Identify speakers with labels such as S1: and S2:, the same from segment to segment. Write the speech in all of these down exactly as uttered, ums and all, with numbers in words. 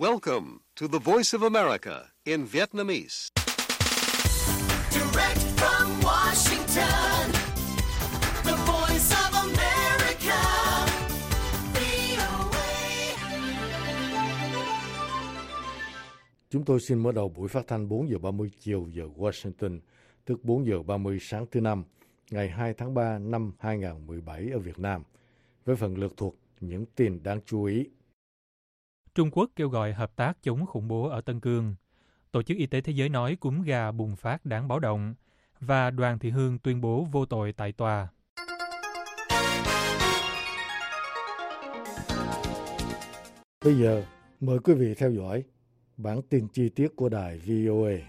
S1: Welcome to the Voice of America in Vietnamese.
S2: Direct from Washington, the Voice of America, vê o a.
S3: Chúng tôi xin mở đầu buổi phát thanh bốn giờ ba mươi chiều giờ Washington, tức bốn giờ ba mươi sáng thứ Năm, ngày hai tháng ba năm hai nghìn không trăm mười bảy ở Việt Nam, với phần lược thuộc những tin đáng chú ý.
S4: Trung Quốc kêu gọi hợp tác chống khủng bố ở Tân Cương. Tổ chức Y tế Thế giới nói cúm gà bùng phát đáng báo động. Và Đoàn Thị Hương tuyên bố vô tội tại tòa.
S3: Bây giờ, mời quý vị theo dõi bản tin chi tiết của đài vê o a.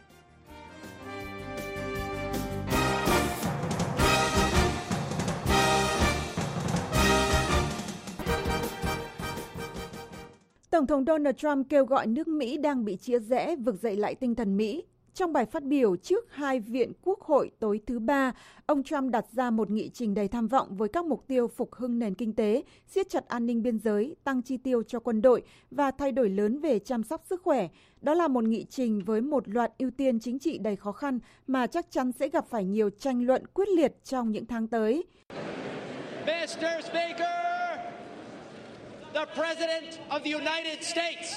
S5: Tổng thống Donald Trump kêu gọi nước Mỹ đang bị chia rẽ vực dậy lại tinh thần Mỹ. Trong bài phát biểu trước hai viện Quốc hội tối thứ Ba, ông Trump đặt ra một nghị trình đầy tham vọng với các mục tiêu phục hưng nền kinh tế, siết chặt an ninh biên giới, tăng chi tiêu cho quân đội và thay đổi lớn về chăm sóc sức khỏe. Đó là một nghị trình với một loạt ưu tiên chính trị đầy khó khăn mà chắc chắn sẽ gặp phải nhiều tranh luận quyết liệt trong những tháng tới.
S6: mister Speaker, the President of the United States.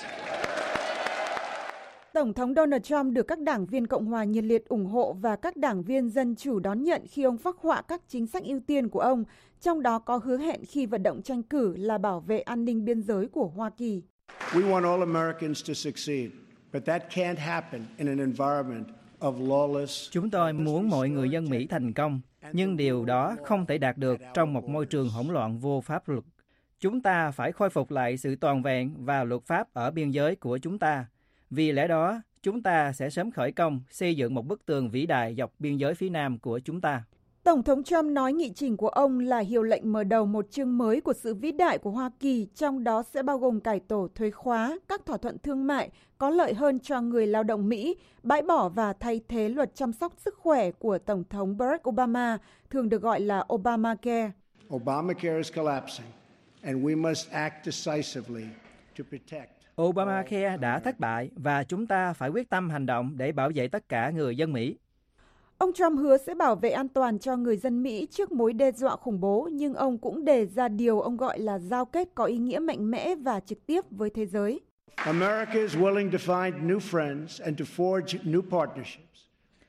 S5: Tổng thống Donald Trump được các đảng viên Cộng hòa nhiệt liệt ủng hộ và các đảng viên Dân chủ đón nhận khi ông phác họa các chính sách ưu tiên của ông, trong đó có hứa hẹn khi vận động tranh cử là bảo vệ an ninh biên giới của Hoa Kỳ.
S7: We want all Americans to succeed, but that can't happen in an environment of lawless.
S8: Chúng tôi muốn mọi người dân Mỹ thành công, nhưng điều đó không thể đạt được trong một môi trường hỗn loạn vô pháp luật. Chúng ta phải khôi phục lại sự toàn vẹn và luật pháp ở biên giới của chúng ta. Vì lẽ đó, chúng ta sẽ sớm khởi công xây dựng một bức tường vĩ đại dọc biên giới phía nam của chúng ta.
S5: Tổng thống Trump nói nghị trình của ông là hiệu lệnh mở đầu một chương mới của sự vĩ đại của Hoa Kỳ, trong đó sẽ bao gồm cải tổ thuế khóa, các thỏa thuận thương mại có lợi hơn cho người lao động Mỹ, bãi bỏ và thay thế luật chăm sóc sức khỏe của Tổng thống Barack Obama, thường được gọi là Obamacare.
S7: Obamacare is collapsing, and we must act decisively to protect.
S8: Obamacare đã thất bại và chúng ta phải quyết tâm hành động để bảo vệ tất cả người dân Mỹ.
S5: Ông Trump hứa sẽ bảo vệ an toàn cho người dân Mỹ trước mối đe dọa khủng bố, nhưng ông cũng đề ra điều ông gọi là giao kết có ý nghĩa mạnh mẽ và trực tiếp với thế giới.
S7: America is willing to find new friends and to forge new partnerships.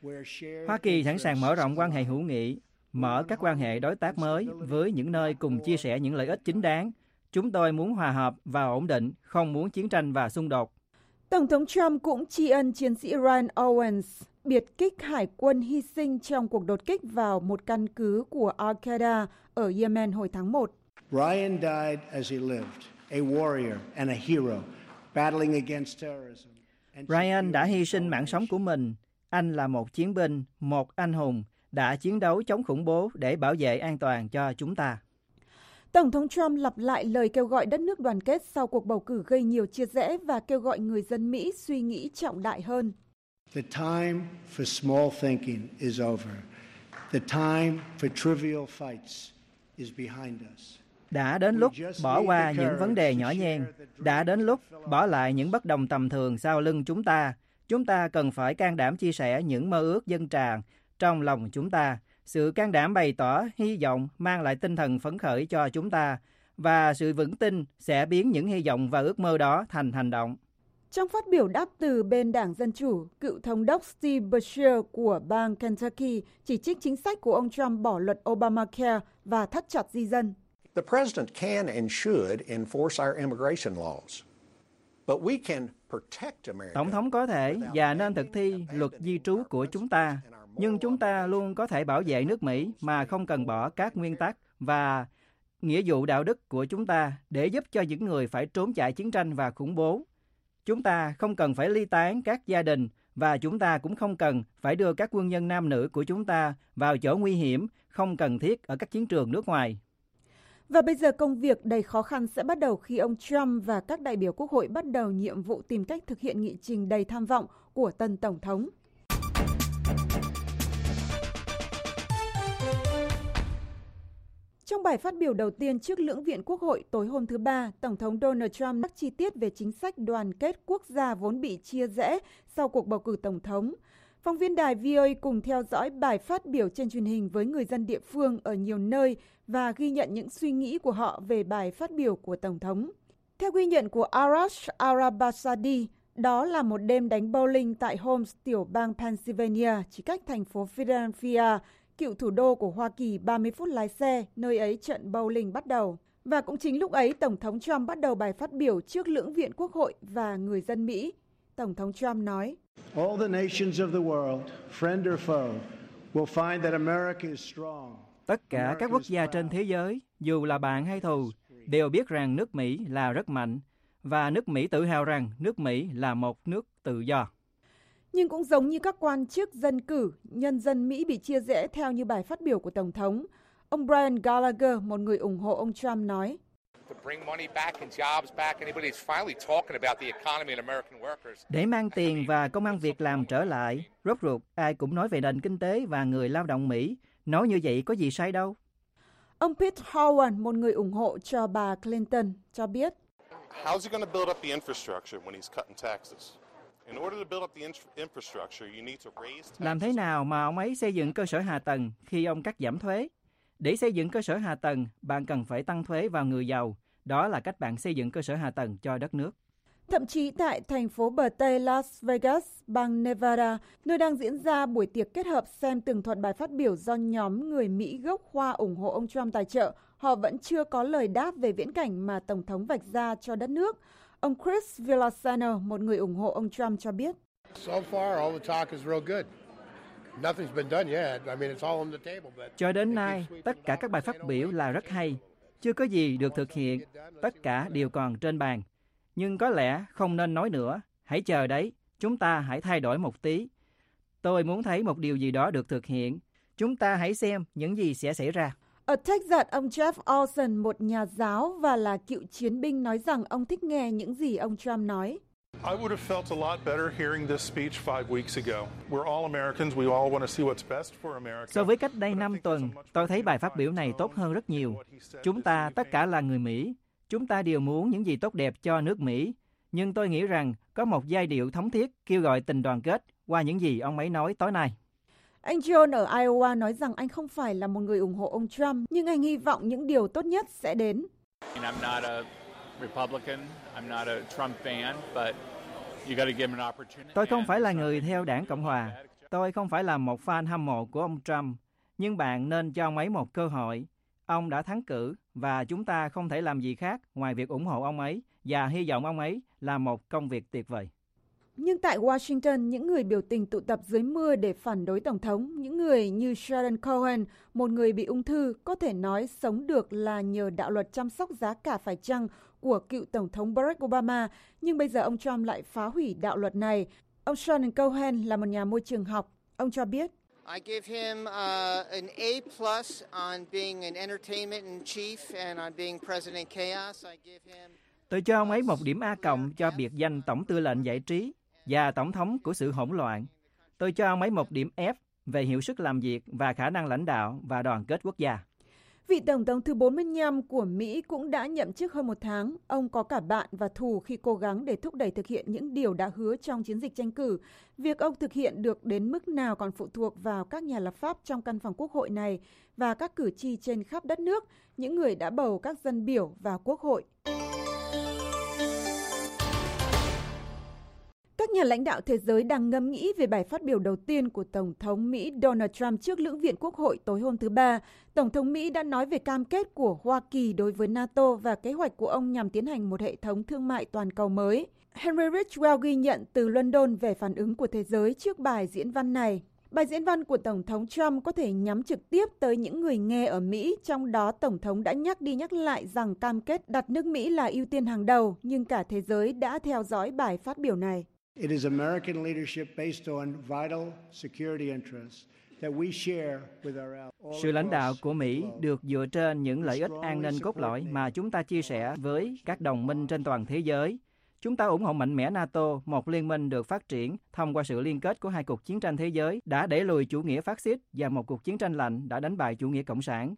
S8: Hoa Kỳ sẵn sàng mở rộng quan hệ hữu nghị, mở các quan hệ đối tác mới với những nơi cùng chia sẻ những lợi ích chính đáng. Chúng tôi muốn hòa hợp và ổn định, không muốn chiến tranh và xung đột.
S5: Tổng thống Trump cũng tri ân chiến sĩ Ryan Owens, biệt kích hải quân hy sinh trong cuộc đột kích vào một căn cứ của Al-Qaeda ở Yemen hồi tháng một.
S7: Ryan died as he lived, a warrior and a hero, battling against terrorism.
S8: Ryan đã hy sinh mạng sống của mình. Anh là một chiến binh, một anh hùng, đã chiến đấu chống khủng bố để bảo vệ an toàn cho chúng ta.
S5: Tổng thống Trump lặp lại lời kêu gọi đất nước đoàn kết sau cuộc bầu cử gây nhiều chia rẽ và kêu gọi người dân Mỹ suy nghĩ trọng đại hơn.
S7: The time for small thinking is over. The time for trivial fights is behind us.
S8: Đã đến lúc bỏ qua những vấn đề nhỏ nhen. Đã đến lúc bỏ lại những bất đồng tầm thường sau lưng chúng ta. Chúng ta cần phải can đảm chia sẻ những mơ ước dâng tràn trong lòng chúng ta. Sự can đảm bày tỏ hy vọng mang lại tinh thần phấn khởi cho chúng ta, và sự vững tin sẽ biến những hy vọng và ước mơ đó thành hành động.
S5: Trong phát biểu đáp từ bên Đảng Dân Chủ, cựu thống đốc Steve Beshear của bang Kentucky chỉ trích chính sách của ông Trump bỏ luật Obamacare và thắt chặt di dân.
S9: The president can and should enforce our immigration laws, but we can protect America.
S8: Tổng thống có thể và nên thực thi luật di trú của chúng ta, nhưng chúng ta luôn có thể bảo vệ nước Mỹ mà không cần bỏ các nguyên tắc và nghĩa vụ đạo đức của chúng ta để giúp cho những người phải trốn chạy chiến tranh và khủng bố. Chúng ta không cần phải ly tán các gia đình, và chúng ta cũng không cần phải đưa các quân nhân nam nữ của chúng ta vào chỗ nguy hiểm không cần thiết ở các chiến trường nước ngoài.
S5: Và bây giờ công việc đầy khó khăn sẽ bắt đầu khi ông Trump và các đại biểu Quốc hội bắt đầu nhiệm vụ tìm cách thực hiện nghị trình đầy tham vọng của tân Tổng thống. Trong bài phát biểu đầu tiên trước lưỡng viện Quốc hội tối hôm thứ Ba, Tổng thống Donald Trump nhắc chi tiết về chính sách đoàn kết quốc gia vốn bị chia rẽ sau cuộc bầu cử Tổng thống. Phóng viên đài vê o a cùng theo dõi bài phát biểu trên truyền hình với người dân địa phương ở nhiều nơi và ghi nhận những suy nghĩ của họ về bài phát biểu của Tổng thống. Theo ghi nhận của Arash Arabasadi, đó là một đêm đánh bowling tại Holmes, tiểu bang Pennsylvania, chỉ cách thành phố Philadelphia, cựu thủ đô của Hoa Kỳ ba mươi phút lái xe, nơi ấy trận bowling bắt đầu. Và cũng chính lúc ấy, Tổng thống Trump bắt đầu bài phát biểu trước lưỡng viện Quốc hội và người dân Mỹ. Tổng thống Trump nói,
S7: All the nations of the world, friend or foe, will find that America is strong.
S8: Tất cả các quốc gia trên thế giới, dù là bạn hay thù, đều biết rằng nước Mỹ là rất mạnh và nước Mỹ tự hào rằng nước Mỹ là một nước tự do.
S5: Nhưng cũng giống như các quan chức dân cử, nhân dân Mỹ bị chia rẽ theo như bài phát biểu của Tổng thống. Ông Brian Gallagher, một người ủng hộ ông Trump nói,
S8: để mang tiền và công ăn việc làm trở lại, rốt ruột ai cũng nói về nền kinh tế và người lao động Mỹ. Nói như vậy có gì sai đâu.
S5: Ông Pete Howard, một người ủng hộ cho bà Clinton, cho biết,
S10: How's he going to build up the infrastructure when he's cutting taxes? In order to build up the infrastructure, you need to raise taxes.
S8: Làm thế nào mà ông ấy xây dựng cơ sở hạ tầng khi ông cắt giảm thuế? Để xây dựng cơ sở hạ tầng, bạn cần phải tăng thuế vào người giàu. Đó là cách bạn xây dựng cơ sở hạ tầng cho đất nước.
S5: Thậm chí tại thành phố bờ Tây Las Vegas, bang Nevada, nơi đang diễn ra buổi tiệc kết hợp xem tường thuật bài phát biểu do nhóm người Mỹ gốc Hoa ủng hộ ông Trump tài trợ, họ vẫn chưa có lời đáp về viễn cảnh mà Tổng thống vạch ra cho đất nước. Ông Chris Villasano, một người ủng hộ ông Trump cho biết,
S8: cho đến nay, tất cả các bài phát biểu là rất hay. Chưa có gì được thực hiện, tất cả đều còn trên bàn. Nhưng có lẽ không nên nói nữa. Hãy chờ đấy, chúng ta hãy thay đổi một tí. Tôi muốn thấy một điều gì đó được thực hiện. Chúng ta hãy xem những gì sẽ xảy ra.
S5: Ở Texas, ông Jeff Olson, một nhà giáo và là cựu chiến binh, nói rằng ông thích nghe những gì ông Trump nói.
S10: I would have felt a lot better hearing this speech five weeks ago. We're all Americans, we all want to see what's best for America.
S8: So với cách đây năm tuần, tôi thấy bài phát biểu này tốt hơn rất nhiều. Chúng ta tất cả là người Mỹ. Chúng ta đều muốn những gì tốt đẹp cho nước Mỹ. Nhưng tôi nghĩ rằng có một giai điệu thống thiết kêu gọi tình đoàn kết qua những gì ông ấy nói tối nay.
S5: Anh John ở Iowa nói rằng anh không phải là một người ủng hộ ông Trump, nhưng anh hy vọng những điều tốt nhất sẽ đến.
S11: I'm not a Republican, I'm not a Trump fan, but you got to give him an opportunity.
S8: Tôi không phải là người theo đảng Cộng hòa. Tôi không phải là một fan hâm mộ của ông Trump, nhưng bạn nên cho ông ấy một cơ hội. Ông đã thắng cử và chúng ta không thể làm gì khác ngoài việc ủng hộ ông ấy và hy vọng ông ấy làm một công việc tuyệt vời.
S5: Nhưng tại Washington, những người biểu tình tụ tập dưới mưa để phản đối Tổng thống, những người như Sharon Cohen, một người bị ung thư, có thể nói sống được là nhờ đạo luật chăm sóc giá cả phải chăng của cựu Tổng thống Barack Obama, nhưng bây giờ ông Trump lại phá hủy đạo luật này. Ông Sharon Cohen là một nhà môi trường học. Ông cho biết,
S12: I give him uh, an A plus on being an entertainment in chief and on being President Chaos. I give him...
S8: Tôi cho ông ấy một điểm A cộng cho biệt danh Tổng tư lệnh giải trí và Tổng thống của sự hỗn loạn. Tôi cho ông ấy một điểm F về hiệu suất làm việc và khả năng lãnh đạo và đoàn kết quốc gia.
S5: Vị Tổng thống thứ bốn mươi lăm của Mỹ cũng đã nhậm chức hơn một tháng. Ông có cả bạn và thù khi cố gắng để thúc đẩy thực hiện những điều đã hứa trong chiến dịch tranh cử. Việc ông thực hiện được đến mức nào còn phụ thuộc vào các nhà lập pháp trong căn phòng quốc hội này và các cử tri trên khắp đất nước, những người đã bầu các dân biểu vào quốc hội. Các nhà lãnh đạo thế giới đang ngẫm nghĩ về bài phát biểu đầu tiên của Tổng thống Mỹ Donald Trump trước lưỡng viện Quốc hội tối hôm thứ Ba. Tổng thống Mỹ đã nói về cam kết của Hoa Kỳ đối với NATO và kế hoạch của ông nhằm tiến hành một hệ thống thương mại toàn cầu mới. Henry Ridgwell ghi nhận từ London về phản ứng của thế giới trước bài diễn văn này. Bài diễn văn của Tổng thống Trump có thể nhắm trực tiếp tới những người nghe ở Mỹ, trong đó Tổng thống đã nhắc đi nhắc lại rằng cam kết đặt nước Mỹ là ưu tiên hàng đầu, nhưng cả thế giới đã theo dõi bài phát biểu này.
S7: It is American leadership based on vital security interests that we share with our allies.
S8: Sự lãnh đạo của Mỹ được dựa trên những lợi ích an ninh cốt lõi mà chúng ta chia sẻ với các đồng minh trên toàn thế giới. Chúng ta ủng hộ mạnh mẽ NATO, một liên minh được phát triển thông qua sự liên kết của hai cuộc chiến tranh thế giới đã đẩy lùi chủ nghĩa phát xít và một cuộc chiến tranh lạnh đã đánh bại chủ nghĩa cộng sản.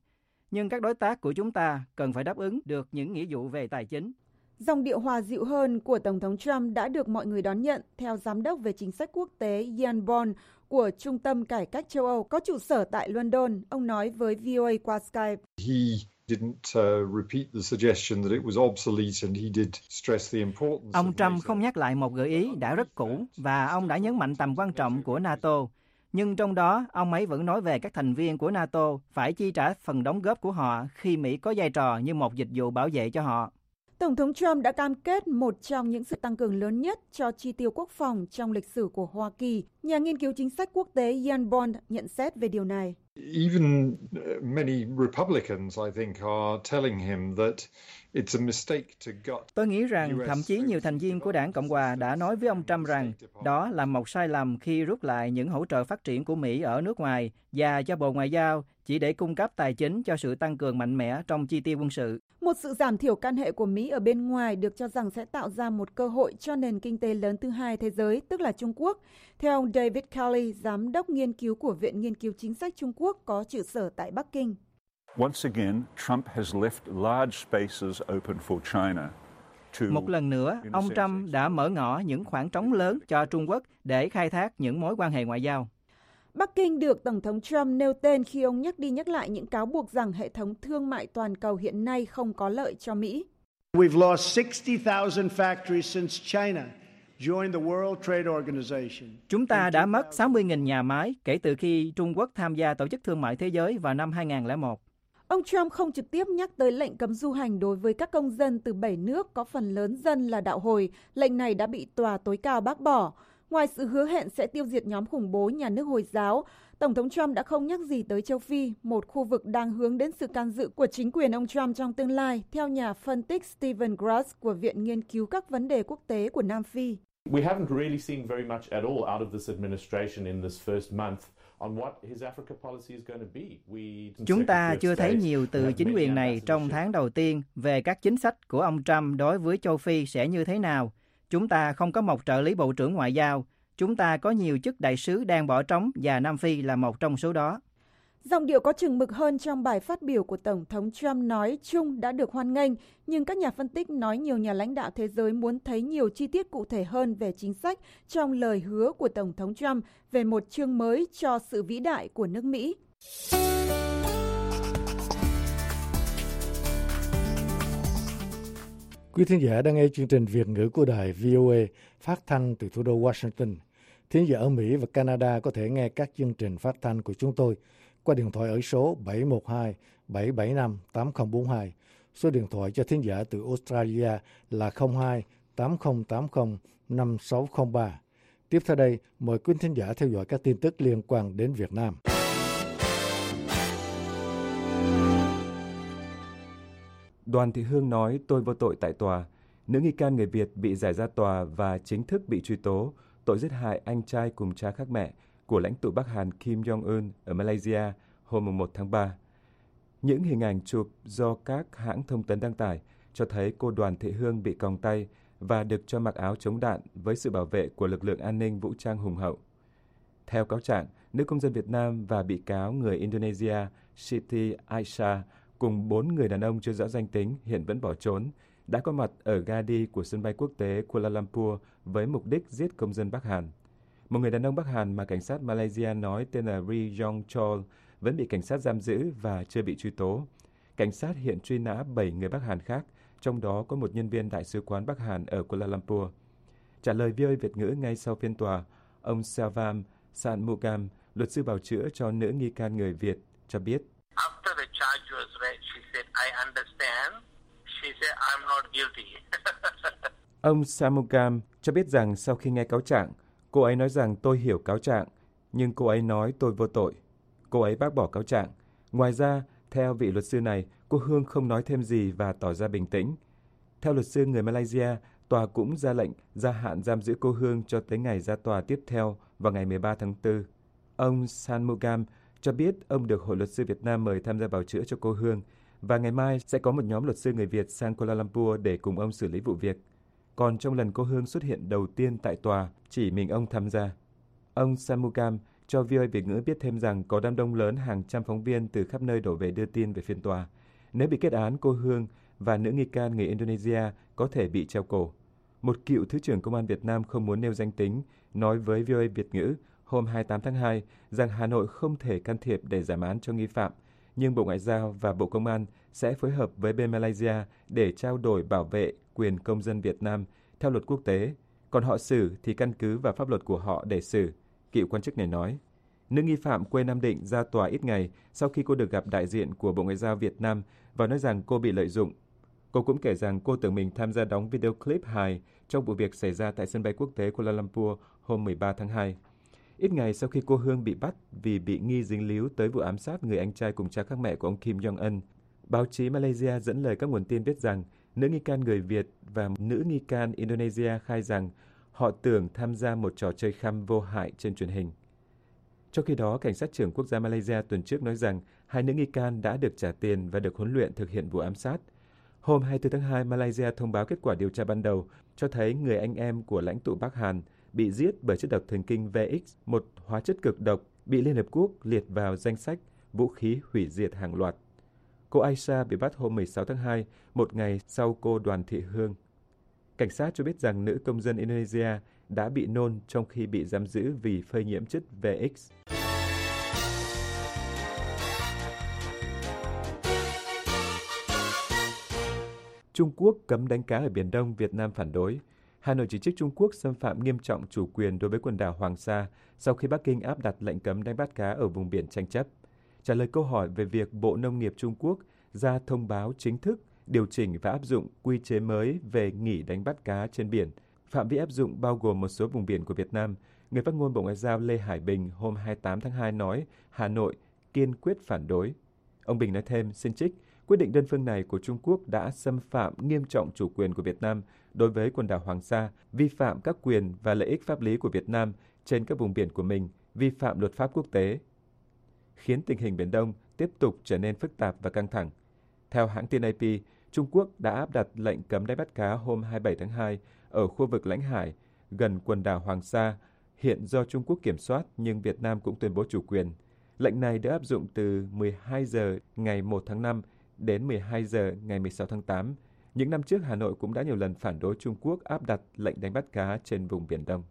S8: nhưng các đối tác của chúng ta cần phải đáp ứng được những nghĩa vụ về tài chính.
S5: Dòng điệu hòa dịu hơn của Tổng thống Trump đã được mọi người đón nhận, theo Giám đốc về chính sách quốc tế Ian Bond của Trung tâm Cải cách châu Âu có trụ sở tại London. Ông nói với vê o a qua Skype.
S13: He didn't uh, repeat the suggestion that it was obsolete and he did stress the importance.
S8: Ông Trump không nhắc lại một gợi ý đã rất cũ và ông đã nhấn mạnh tầm quan trọng của NATO. Nhưng trong đó, ông ấy vẫn nói về các thành viên của NATO phải chi trả phần đóng góp của họ khi Mỹ có vai trò như một dịch vụ bảo vệ cho họ.
S5: Tổng thống Trump đã cam kết một trong những sự tăng cường lớn nhất cho chi tiêu quốc phòng trong lịch sử của Hoa Kỳ. Nhà nghiên cứu chính sách quốc tế Ian Bond nhận xét về điều này.
S13: Even many Republicans, I think, are telling him that it's a mistake to gut.
S8: Tôi nghĩ rằng thậm chí nhiều thành viên của đảng Cộng hòa đã nói với ông Trump rằng đó là một sai lầm khi rút lại những hỗ trợ phát triển của Mỹ ở nước ngoài và cho Bộ Ngoại giao chỉ để cung cấp tài chính cho sự tăng cường mạnh mẽ trong chi tiêu quân sự.
S5: Một sự giảm thiểu can hệ của Mỹ ở bên ngoài được cho rằng sẽ tạo ra một cơ hội cho nền kinh tế lớn thứ hai thế giới, tức là Trung Quốc. Theo ông David Kelly, giám đốc nghiên cứu của Viện Nghiên cứu Chính sách Trung Quốc có trụ sở tại Bắc Kinh.
S14: Once again, Trump has left large spaces open for China.
S8: Một lần nữa, ông Trump đã mở ngỏ những khoảng trống lớn cho Trung Quốc để khai thác những mối quan hệ ngoại giao.
S5: Bắc Kinh được Tổng thống Trump nêu tên khi ông nhắc đi nhắc lại những cáo buộc rằng hệ thống thương mại toàn cầu hiện nay không có lợi cho Mỹ.
S7: We've lost sixty thousand factories since China joined the World Trade Organization.
S8: Chúng ta đã mất sáu mươi nghìn nhà máy kể từ khi Trung Quốc tham gia Tổ chức Thương mại Thế giới vào năm hai không không một.
S5: Ông Trump không trực tiếp nhắc tới lệnh cấm du hành đối với các công dân từ bảy nước có phần lớn dân là đạo Hồi. Lệnh này đã bị tòa tối cao bác bỏ. Ngoài sự hứa hẹn sẽ tiêu diệt nhóm khủng bố nhà nước Hồi giáo, Tổng thống Trump đã không nhắc gì tới châu Phi, một khu vực đang hướng đến sự can dự của chính quyền ông Trump trong tương lai, theo nhà phân tích Stephen Grass của Viện Nghiên cứu các vấn đề quốc tế của Nam Phi.
S15: We haven't really seen very much at all out of this administration in this first month on what his Africa policy is going to be. We
S8: Chúng ta chưa thấy nhiều từ chính quyền này trong tháng đầu tiên về các chính sách của ông Trump đối với châu Phi sẽ như thế nào. Chúng ta không có một trợ lý bộ trưởng ngoại giao. Chúng ta có nhiều chức đại sứ đang bỏ trống và Nam Phi là một trong số đó.
S5: Giọng điệu có chừng mực hơn trong bài phát biểu của Tổng thống Trump nói chung đã được hoan nghênh, nhưng các nhà phân tích nói nhiều nhà lãnh đạo thế giới muốn thấy nhiều chi tiết cụ thể hơn về chính sách trong lời hứa của Tổng thống Trump về một chương mới cho sự vĩ đại của nước Mỹ.
S3: Quý thính giả đang nghe chương trình Việt ngữ của đài vê o a phát thanh từ thủ đô Washington. Thính giả ở Mỹ và Canada có thể nghe các chương trình phát thanh của chúng tôi qua điện thoại ở số bảy một hai bảy bảy năm tám không bốn hai. Số điện thoại cho thính giả từ Australia là không hai tám không tám không năm sáu không ba. Tiếp theo đây, mời quý thính giả theo dõi các tin tức liên quan đến Việt Nam.
S16: Đoàn Thị Hương nói tôi vô tội tại tòa. Nữ nghi can người Việt bị giải ra tòa và chính thức bị truy tố tội giết hại anh trai cùng cha khác mẹ của lãnh tụ Bắc Hàn Kim Jong-un ở Malaysia hôm một tháng ba. Những hình ảnh chụp do các hãng thông tấn đăng tải cho thấy cô Đoàn Thị Hương bị còng tay và được cho mặc áo chống đạn với sự bảo vệ của lực lượng an ninh vũ trang hùng hậu. Theo cáo trạng, nữ công dân Việt Nam và bị cáo người Indonesia Siti Aisyah cùng bốn người đàn ông chưa rõ danh tính hiện vẫn bỏ trốn, đã có mặt ở ga đi của sân bay quốc tế Kuala Lumpur với mục đích giết công dân Bắc Hàn. Một người đàn ông Bắc Hàn mà cảnh sát Malaysia nói tên là Ri Yong Chol vẫn bị cảnh sát giam giữ và chưa bị truy tố. Cảnh sát hiện truy nã bảy người Bắc Hàn khác, trong đó có một nhân viên Đại sứ quán Bắc Hàn ở Kuala Lumpur. Trả lời vê o a Việt ngữ ngay sau phiên tòa, ông Selvam Shanmugam, luật sư bào chữa cho nữ nghi can người Việt, cho biết.
S17: After the charge was read, she said, I understand. She said, I'm not guilty.
S16: Ông Shanmugam cho biết rằng sau khi nghe cáo trạng, cô ấy nói rằng tôi hiểu cáo trạng, nhưng cô ấy nói tôi vô tội. Cô ấy bác bỏ cáo trạng. Ngoài ra, theo vị luật sư này, cô Hương không nói thêm gì và tỏ ra bình tĩnh. Theo luật sư người Malaysia, tòa cũng ra lệnh gia hạn giam giữ cô Hương cho tới ngày ra tòa tiếp theo vào ngày mười ba tháng tư. Ông Shanmugam cho biết ông được Hội luật sư Việt Nam mời tham gia bào chữa cho cô Hương và ngày mai sẽ có một nhóm luật sư người Việt sang Kuala Lumpur để cùng ông xử lý vụ việc. Còn trong lần cô Hương xuất hiện đầu tiên tại tòa, chỉ mình ông tham gia. Ông Shanmugam cho vê o a Việt ngữ biết thêm rằng có đám đông lớn hàng trăm phóng viên từ khắp nơi đổ về đưa tin về phiên tòa. Nếu bị kết án, cô Hương và nữ nghi can người Indonesia có thể bị treo cổ. Một cựu Thứ trưởng Công an Việt Nam không muốn nêu danh tính nói với vê o a Việt ngữ hôm hai mươi tám tháng hai rằng Hà Nội không thể can thiệp để giảm án cho nghi phạm, nhưng Bộ Ngoại giao và Bộ Công an sẽ phối hợp với bên Malaysia để trao đổi bảo vệ quyền công dân Việt Nam theo luật quốc tế, còn họ xử thì căn cứ vào pháp luật của họ để xử, cựu quan chức này nói. Nữ nghi phạm quê Nam Định ra tòa ít ngày sau khi cô được gặp đại diện của Bộ Ngoại giao Việt Nam và nói rằng cô bị lợi dụng. Cô cũng kể rằng cô tưởng mình tham gia đóng video clip hài trong vụ việc xảy ra tại sân bay quốc tế Kuala Lumpur hôm mười ba tháng hai. Ít ngày sau khi cô Hương bị bắt vì bị nghi dính líu tới vụ ám sát người anh trai cùng cha khác mẹ của ông Kim Jong-un, báo chí Malaysia dẫn lời các nguồn tin viết rằng nữ nghi can người Việt và nữ nghi can Indonesia khai rằng họ tưởng tham gia một trò chơi khăm vô hại trên truyền hình. Trong khi đó, Cảnh sát trưởng quốc gia Malaysia tuần trước nói rằng hai nữ nghi can đã được trả tiền và được huấn luyện thực hiện vụ ám sát. Hôm hai mươi tư tháng hai, Malaysia thông báo kết quả điều tra ban đầu cho thấy người anh em của lãnh tụ Bắc Hàn bị giết bởi chất độc thần kinh vê ích, một hóa chất cực độc bị Liên Hợp Quốc liệt vào danh sách vũ khí hủy diệt hàng loạt. Cô Aisha bị bắt hôm mười sáu tháng hai, một ngày sau cô Đoàn Thị Hương. Cảnh sát cho biết rằng nữ công dân Indonesia đã bị nôn trong khi bị giam giữ vì phơi nhiễm chất vê ích. Trung Quốc cấm đánh cá ở Biển Đông, Việt Nam phản đối. Hà Nội chỉ trích Trung Quốc xâm phạm nghiêm trọng chủ quyền đối với quần đảo Hoàng Sa sau khi Bắc Kinh áp đặt lệnh cấm đánh bắt cá ở vùng biển tranh chấp. Trả lời câu hỏi về việc Bộ Nông nghiệp Trung Quốc ra thông báo chính thức điều chỉnh và áp dụng quy chế mới về nghỉ đánh bắt cá trên biển, phạm vi áp dụng bao gồm một số vùng biển của Việt Nam, người phát ngôn Bộ Ngoại giao Lê Hải Bình hôm hai mươi tám tháng hai nói Hà Nội kiên quyết phản đối. Ông Bình nói thêm, xin trích, quyết định đơn phương này của Trung Quốc đã xâm phạm nghiêm trọng chủ quyền của Việt Nam đối với quần đảo Hoàng Sa, vi phạm các quyền và lợi ích pháp lý của Việt Nam trên các vùng biển của mình, vi phạm luật pháp quốc tế, khiến tình hình Biển Đông tiếp tục trở nên phức tạp và căng thẳng. Theo hãng tin a pê, Trung Quốc đã áp đặt lệnh cấm đánh bắt cá hôm hai mươi bảy tháng hai ở khu vực lãnh hải gần quần đảo Hoàng Sa, hiện do Trung Quốc kiểm soát nhưng Việt Nam cũng tuyên bố chủ quyền. Lệnh này được áp dụng từ mười hai giờ ngày một tháng năm đến mười hai giờ ngày mười sáu tháng tám. Những năm trước, Hà Nội cũng đã nhiều lần phản đối Trung Quốc áp đặt lệnh đánh bắt cá trên vùng Biển Đông.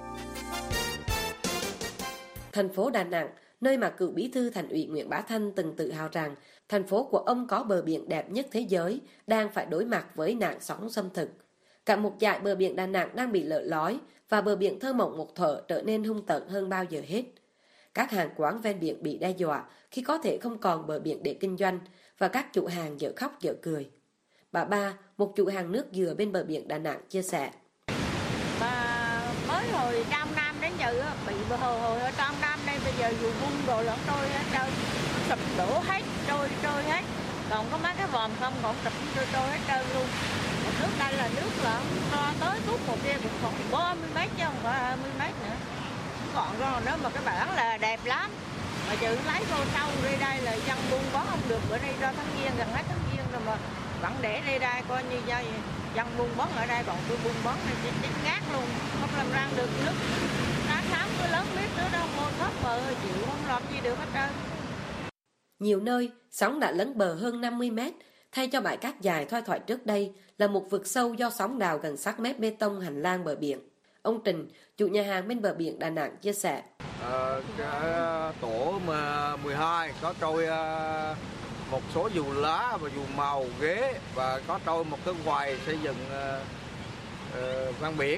S18: Thành phố Đà Nẵng, nơi mà cựu bí thư Thành ủy Nguyễn Bá Thanh từng tự hào rằng thành phố của ông có bờ biển đẹp nhất thế giới, đang phải đối mặt với nạn sóng xâm thực. Cả một dải bờ biển Đà Nẵng đang bị lở lói và bờ biển thơ mộng một thuở trở nên hung tợn hơn bao giờ hết. Các hàng quán ven biển bị đe dọa khi có thể không còn bờ biển để kinh doanh và các chủ hàng dở khóc dở cười. Bà Ba, một chủ hàng nước dừa bên bờ biển Đà Nẵng chia sẻ.
S19: Mà mới hồi trăm năm đến giờ bị hồi hồi ở trăm năm đây bây giờ dù bung đồ lẫn trôi hết trơn, sụp đổ hết, trôi trôi hết. Còn có mấy cái vòm không còn sụp trôi trôi hết trơn luôn. Một nước đây là nước là to tới cút một kia cũng còn ba mươi mét chứ không phải hai mươi mét nữa. Còn rồi nếu mà cái bản là đẹp lắm. Mà chữ lấy vô sâu đây đây là dân buôn bán không được, bữa nay ra Tháng Giêng gần hết Tháng Giêng rồi mà vẫn để đây đây coi như vậy. Dân buôn bán ở đây bọn tôi buôn bán này chết chết ngát luôn, không làm răng được nước. Cá thám cứ lớn biết nữa đâu, mua thấp bờ chịu không làm gì được hết trơn.
S18: Nhiều nơi sóng đã lấn bờ hơn năm mươi mét, thay cho bãi cát dài thoai thoải trước đây là một vực sâu do sóng đào gần sát mép bê tông hành lang bờ biển. Ông Trình, chủ nhà hàng bên bờ biển Đà Nẵng chia sẻ.
S20: À, cái tổ mười hai có trôi uh, một số dù lá và dù màu ghế và có trôi một cái quầy xây dựng uh, uh, ven biển.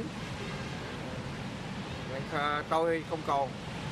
S20: Uh, trôi không còn.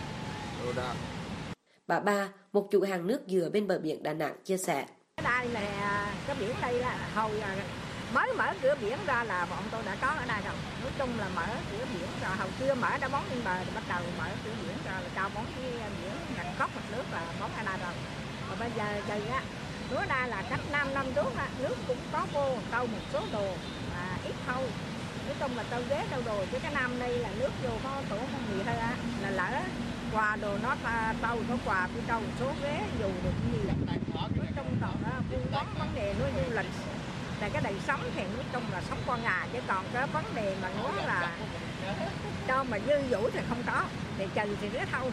S18: Bà Ba, một chủ hàng nước dừa bên bờ biển Đà Nẵng chia sẻ.
S19: Đây là cái biển đây là hồi mới mở cửa biển ra là bọn tôi đã có ở đây rồi. Nói chung là mở cửa biển rồi, hồi chưa mở đã bón lên bờ thì bắt đầu mở cửa biển ra là cao bón cái biển ngành cốc mặt nước là bón ở đây rồi. Và bây giờ đây á, nói đây là cách năm năm trước á, nước cũng có vô câu một số đồ mà ít thôi. Nói chung là tao ghế đâu rồi, chứ cái năm nay là nước vô có tổ không bị thôi á, là lỡ quà đồ nó tao có quà tôi trâu số ghế dù được như là nói chung còn buôn bán vấn đề nuôi du lịch là cái đời sống thì nói chung là sống qua ngày, chứ còn cái vấn đề mà nói là cho mà dư dũ thì không có, thì trừ thì nữa thôi,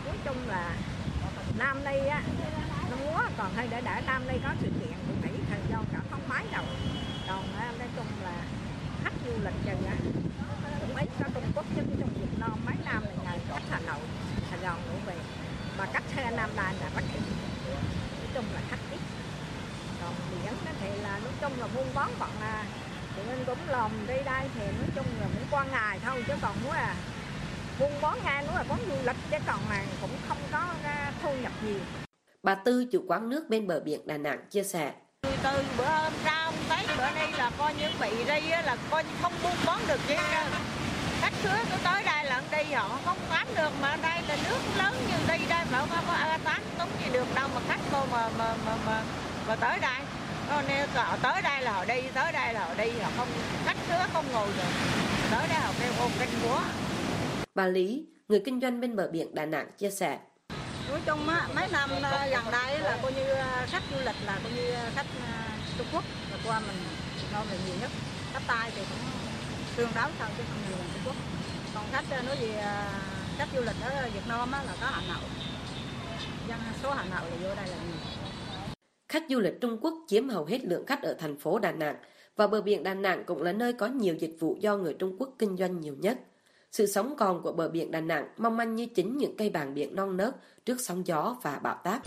S21: nói chung là năm nay á, năm ngoái còn hơi đỡ đỡ, năm nay có sự kiện thì nghĩ thời gian cả tháng mấy rồi. Còn nói chung là khách du lịch chừng á, cũng ít có Trung Quốc chứ trong Việt Nam mấy năm này ngày khách Hà Nội, Sài Gòn đổ về. Mà cách xe Nam Đàn là rất ít, nói chung là khách ít. Còn biển thì là nói chung là buôn bán bọn là tụi mình cũng làm đi đây thì nói chung là cũng qua ngày thôi, chứ còn muốn là buôn bán ngay nữa là bán du lịch, chứ còn mà cũng không có thu nhập nhiều.
S18: Bà Tư, chủ quán nước bên bờ biển Đà Nẵng chia sẻ.
S19: Từ từ bữa hôm sau thấy bữa nay là coi như bị đi là coi như không buôn bán được gì hết. Khách khứa cứ tới đây là đi họ không bán được, mà đây là nước lớn như đi đây mà không có ai bán túng gì được đâu mà khách cô mà mà mà mà, mà tới đây. Nên họ tới đây là họ đi, tới đây là họ đi, họ không khách khứa không ngồi được. Tới đây họ kêu ôm kinh quá.
S18: Bà Lý, người kinh doanh bên bờ biển Đà Nẵng chia sẻ.
S21: Nói chung á, mấy năm gần đây là coi như khách du lịch là coi như khách Trung Quốc là qua mình lo là nhiều nhất. Khách Tây thì cũng tương đối thôi chứ không nhiều Trung Quốc. Còn khách nói gì khách du lịch ở Việt Nam á là có Hà Nội. Dân số Hà Nội là vô đây là nhiều.
S18: Khách du lịch Trung Quốc chiếm hầu hết lượng khách ở thành phố Đà Nẵng và bờ biển Đà Nẵng cũng là nơi có nhiều dịch vụ do người Trung Quốc kinh doanh nhiều nhất. Sự sống còn của bờ biển Đà Nẵng mong manh như chính những cây bàng biển non nớt trước sóng gió và bão táp.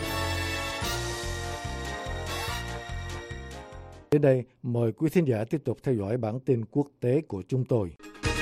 S3: Đến đây, mời quý thính giả tiếp tục theo dõi bản tin quốc tế của chúng tôi.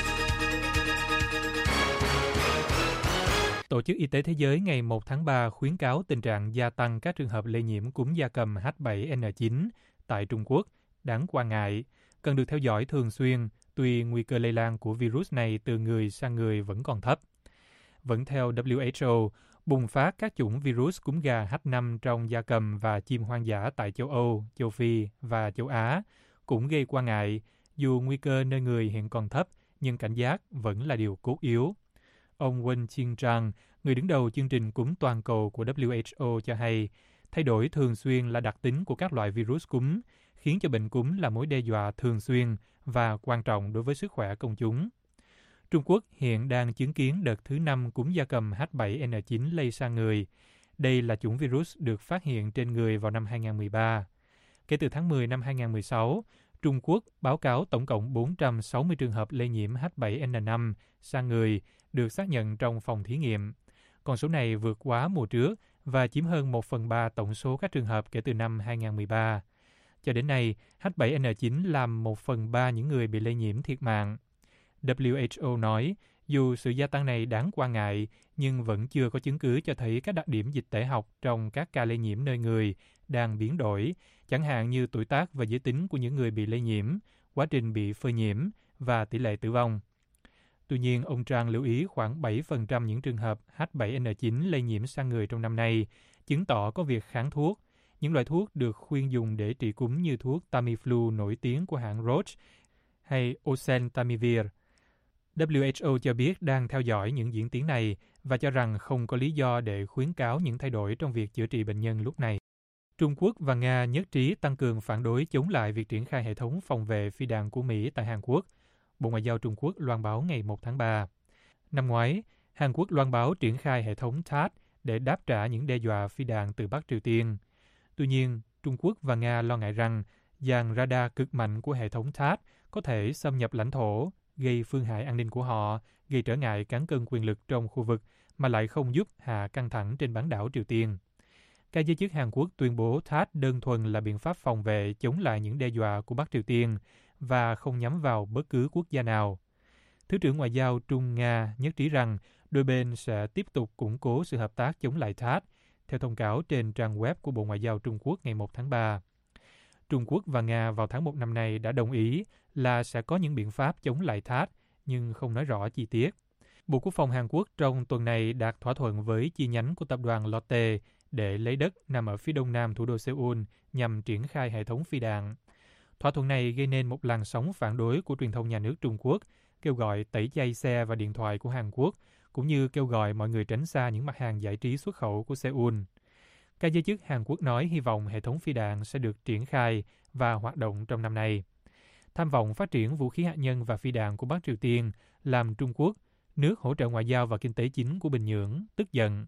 S4: Tổ chức Y tế Thế giới ngày một tháng ba khuyến cáo tình trạng gia tăng các trường hợp lây nhiễm cúm gia cầm H bảy N chín tại Trung Quốc đáng quan ngại, cần được theo dõi thường xuyên, tuy nguy cơ lây lan của virus này từ người sang người vẫn còn thấp. Vẫn theo W H O, bùng phát các chủng virus cúm gà H năm trong gia cầm và chim hoang dã tại châu Âu, châu Phi và châu Á cũng gây quan ngại, dù nguy cơ nơi người hiện còn thấp, nhưng cảnh giác vẫn là điều cốt yếu. Ông Wen Qingzhang, người đứng đầu chương trình cúm toàn cầu của W H O cho hay, thay đổi thường xuyên là đặc tính của các loại virus cúm, khiến cho bệnh cúm là mối đe dọa thường xuyên và quan trọng đối với sức khỏe công chúng. Trung Quốc hiện đang chứng kiến đợt thứ năm cúm gia cầm H bảy N chín lây sang người. Đây là chủng virus được phát hiện trên người vào năm hai không một ba. Kể từ tháng mười năm hai không một sáu, Trung Quốc báo cáo tổng cộng bốn trăm sáu mươi trường hợp lây nhiễm H bảy N năm sang người được xác nhận trong phòng thí nghiệm. Con số này vượt quá mùa trước và chiếm hơn một phần ba tổng số các trường hợp kể từ năm hai không một ba. Cho đến nay, H bảy N chín làm một phần ba những người bị lây nhiễm thiệt mạng. W H O nói, dù sự gia tăng này đáng quan ngại, nhưng vẫn chưa có chứng cứ cho thấy các đặc điểm dịch tễ học trong các ca lây nhiễm nơi người đang biến đổi, chẳng hạn như tuổi tác và giới tính của những người bị lây nhiễm, quá trình bị phơi nhiễm và tỷ lệ tử vong. Tuy nhiên, ông Trang lưu ý khoảng bảy phần trăm những trường hợp H bảy N chín lây nhiễm sang người trong năm nay, chứng tỏ có việc kháng thuốc. Những loại thuốc được khuyên dùng để trị cúm như thuốc Tamiflu nổi tiếng của hãng Roche hay Oseltamivir. W H O cho biết đang theo dõi những diễn tiến này và cho rằng không có lý do để khuyến cáo những thay đổi trong việc chữa trị bệnh nhân lúc này. Trung Quốc và Nga nhất trí tăng cường phản đối chống lại việc triển khai hệ thống phòng vệ phi đạn của Mỹ tại Hàn Quốc, Bộ Ngoại giao Trung Quốc loan báo ngày một tháng ba. Năm ngoái, Hàn Quốc loan báo triển khai hệ thống T A D để đáp trả những đe dọa phi đạn từ Bắc Triều Tiên. Tuy nhiên, Trung Quốc và Nga lo ngại rằng dàn radar cực mạnh của hệ thống T A D có thể xâm nhập lãnh thổ, gây phương hại an ninh của họ, gây trở ngại cán cân quyền lực trong khu vực mà lại không giúp hạ căng thẳng trên bán đảo Triều Tiên. Các giới chức Hàn Quốc tuyên bố T A D đơn thuần là biện pháp phòng vệ chống lại những đe dọa của Bắc Triều Tiên và không nhắm vào bất cứ quốc gia nào. Thứ trưởng Ngoại giao Trung Nga nhất trí rằng đôi bên sẽ tiếp tục củng cố sự hợp tác chống lại T A D, theo thông cáo trên trang web của Bộ Ngoại giao Trung Quốc ngày một tháng ba. Trung Quốc và Nga vào tháng một năm nay đã đồng ý là sẽ có những biện pháp chống lại T A D, nhưng không nói rõ chi tiết. Bộ Quốc phòng Hàn Quốc trong tuần này đạt thỏa thuận với chi nhánh của tập đoàn Lotte để lấy đất nằm ở phía đông nam thủ đô Seoul nhằm triển khai hệ thống phi đạn. Thỏa thuận này gây nên một làn sóng phản đối của truyền thông nhà nước Trung Quốc, kêu gọi tẩy chay xe và điện thoại của Hàn Quốc, cũng như kêu gọi mọi người tránh xa những mặt hàng giải trí xuất khẩu của Seoul. Các giới chức Hàn Quốc nói hy vọng hệ thống phi đạn sẽ được triển khai và hoạt động trong năm nay. Tham vọng phát triển vũ khí hạt nhân và phi đạn của Bắc Triều Tiên làm Trung Quốc, nước hỗ trợ ngoại giao và kinh tế chính của Bình Nhưỡng, tức giận.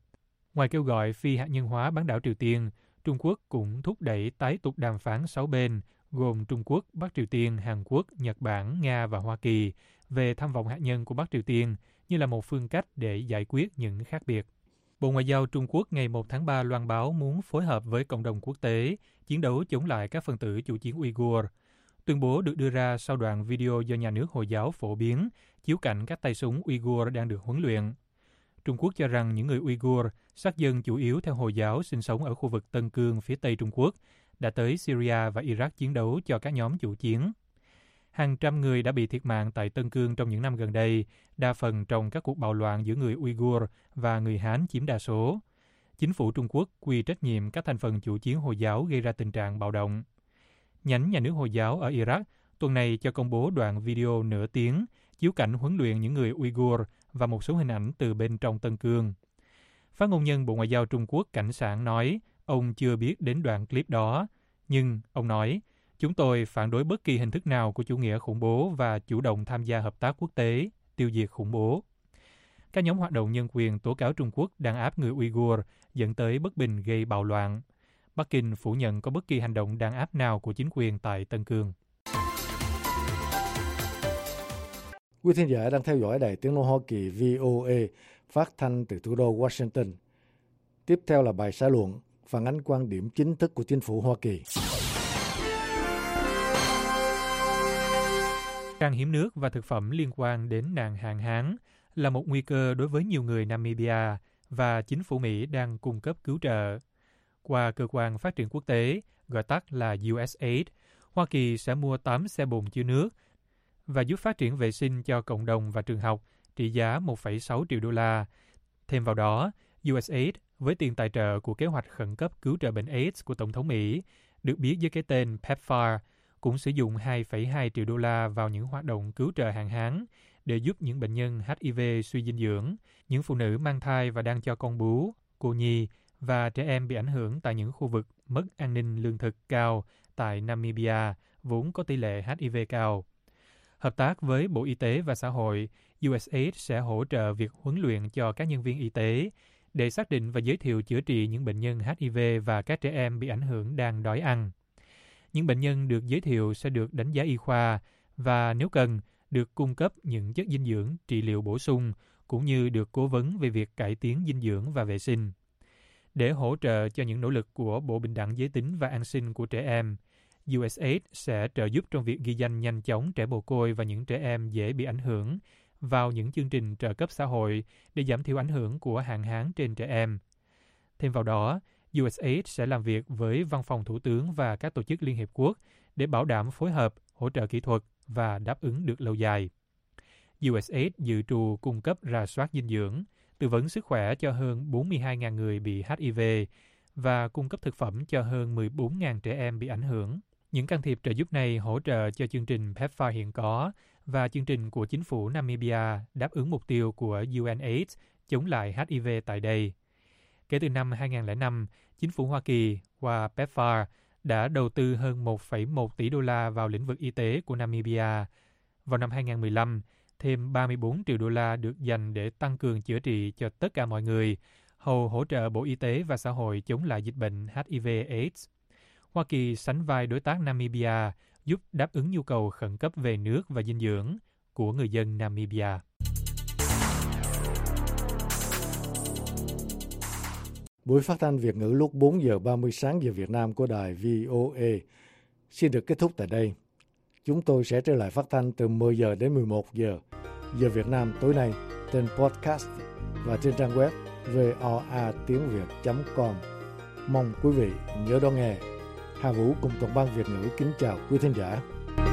S4: Ngoài kêu gọi phi hạt nhân hóa bán đảo Triều Tiên, Trung Quốc cũng thúc đẩy tái tục đàm phán sáu bên, gồm Trung Quốc, Bắc Triều Tiên, Hàn Quốc, Nhật Bản, Nga và Hoa Kỳ, về tham vọng hạt nhân của Bắc Triều Tiên như là một phương cách để giải quyết những khác biệt. Bộ Ngoại giao Trung Quốc ngày một tháng ba loan báo muốn phối hợp với cộng đồng quốc tế chiến đấu chống lại các phần tử chủ chiến Uyghur. Tuyên bố được đưa ra sau đoạn video do nhà nước Hồi giáo phổ biến, chiếu cảnh các tay súng Uyghur đang được huấn luyện. Trung Quốc cho rằng những người Uyghur, sắc dân chủ yếu theo Hồi giáo sinh sống ở khu vực Tân Cương phía Tây Trung Quốc, đã tới Syria và Iraq chiến đấu cho các nhóm chủ chiến. Hàng trăm người đã bị thiệt mạng tại Tân Cương trong những năm gần đây, đa phần trong các cuộc bạo loạn giữa người Uyghur và người Hán chiếm đa số. Chính phủ Trung Quốc quy trách nhiệm các thành phần chủ chiến Hồi giáo gây ra tình trạng bạo động. Nhánh nhà nước Hồi giáo ở Iraq tuần này cho công bố đoạn video nửa tiếng chiếu cảnh huấn luyện những người Uyghur và một số hình ảnh từ bên trong Tân Cương. Phát ngôn nhân Bộ Ngoại giao Trung Quốc Cảnh Sảng nói ông chưa biết đến đoạn clip đó, nhưng ông nói, chúng tôi phản đối bất kỳ hình thức nào của chủ nghĩa khủng bố và chủ động tham gia hợp tác quốc tế, tiêu diệt khủng bố. Các nhóm hoạt động nhân quyền tố cáo Trung Quốc đàn áp người Uyghur dẫn tới bất bình gây bạo loạn. Bắc Kinh phủ nhận có bất kỳ hành động đàn áp nào của chính quyền tại Tân Cương.
S3: Quý thính giả đang theo dõi Đài Tiếng nói Hoa Kỳ vê o a phát thanh từ thủ đô Washington. Tiếp theo là bài xã luận phản ánh quan điểm chính thức của chính phủ Hoa Kỳ.
S4: Khan hiếm nước và thực phẩm liên quan đến nạn hạn hán là một nguy cơ đối với nhiều người Namibia và chính phủ Mỹ đang cung cấp cứu trợ. Qua cơ quan phát triển quốc tế, gọi tắt là u ét a i d, Hoa Kỳ sẽ mua tám xe bồn chứa nước và giúp phát triển vệ sinh cho cộng đồng và trường học trị giá một phẩy sáu triệu đô la. Thêm vào đó, u ét a i d với tiền tài trợ của kế hoạch khẩn cấp cứu trợ bệnh AIDS của Tổng thống Mỹ, được biết với cái tên PEPFAR, cũng sử dụng hai phẩy hai triệu đô la vào những hoạt động cứu trợ hạn hán để giúp những bệnh nhân hát i vê suy dinh dưỡng, những phụ nữ mang thai và đang cho con bú, cô nhi và trẻ em bị ảnh hưởng tại những khu vực mất an ninh lương thực cao tại Namibia, vốn có tỷ lệ hát i vê cao. Hợp tác với Bộ Y tế và Xã hội, u ét a i d sẽ hỗ trợ việc huấn luyện cho các nhân viên y tế để xác định và giới thiệu chữa trị những bệnh nhân hát i vê và các trẻ em bị ảnh hưởng đang đói ăn. Những bệnh nhân được giới thiệu sẽ được đánh giá y khoa và nếu cần, được cung cấp những chất dinh dưỡng trị liệu bổ sung, cũng như được cố vấn về việc cải tiến dinh dưỡng và vệ sinh. Để hỗ trợ cho những nỗ lực của Bộ Bình đẳng Giới tính và An sinh của trẻ em, u ét a i d sẽ trợ giúp trong việc ghi danh nhanh chóng trẻ mồ côi và những trẻ em dễ bị ảnh hưởng vào những chương trình trợ cấp xã hội để giảm thiểu ảnh hưởng của hạn hán trên trẻ em. Thêm vào đó, u ét a i d sẽ làm việc với Văn phòng Thủ tướng và các tổ chức Liên Hiệp Quốc để bảo đảm phối hợp, hỗ trợ kỹ thuật và đáp ứng được lâu dài. u ét a i d dự trù cung cấp rà soát dinh dưỡng, tư vấn sức khỏe cho hơn bốn mươi hai nghìn người bị hát i vê và cung cấp thực phẩm cho hơn mười bốn nghìn trẻ em bị ảnh hưởng. Những can thiệp trợ giúp này hỗ trợ cho chương trình PEPFAR hiện có và chương trình của chính phủ Namibia đáp ứng mục tiêu của UNAIDS chống lại hát i vê tại đây. Kể từ năm hai nghìn lẻ năm, chính phủ Hoa Kỳ qua PEPFAR đã đầu tư hơn một phẩy một tỷ đô la vào lĩnh vực y tế của Namibia. Vào năm hai nghìn mười lăm, thêm ba mươi bốn triệu đô la được dành để tăng cường chữa trị cho tất cả mọi người, hầu hỗ trợ Bộ Y tế và Xã hội chống lại dịch bệnh hát i vê AIDS. Hoa Kỳ sánh vai đối tác Namibia giúp đáp ứng nhu cầu khẩn cấp về nước và dinh dưỡng của người dân Namibia.
S3: Buổi phát thanh Việt ngữ lúc bốn giờ ba mươi sáng giờ Việt Nam của đài vê o a xin được kết thúc tại đây. Chúng tôi sẽ trở lại phát thanh từ mười giờ đến mười một giờ giờ Việt Nam tối nay trên podcast và trên trang web vê o a tiếng việt chấm com. Mong quý vị nhớ đón nghe. Hà Vũ cùng toàn ban Việt ngữ kính chào quý thính giả.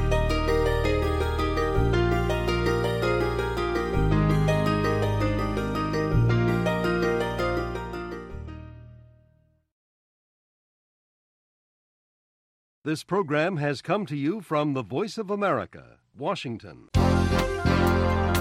S1: This program has come to you from the Voice of America, Washington.